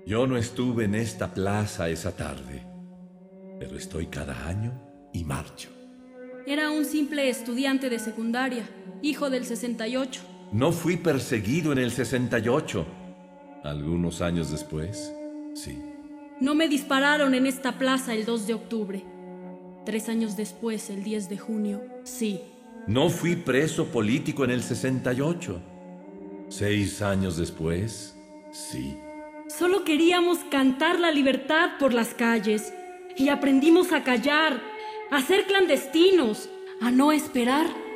Yo no estuve en esta plaza esa tarde, pero estoy cada año y marcho. Era un simple estudiante de secundaria, hijo del 68. No fui perseguido en el 68. Algunos años después, sí. No me dispararon en esta plaza el 2 de octubre. 3 años después, el 10 de junio, sí. No fui preso político en el 68. 6 años después, sí. Solo queríamos cantar la libertad por las calles y aprendimos a callar, a ser clandestinos, a no esperar.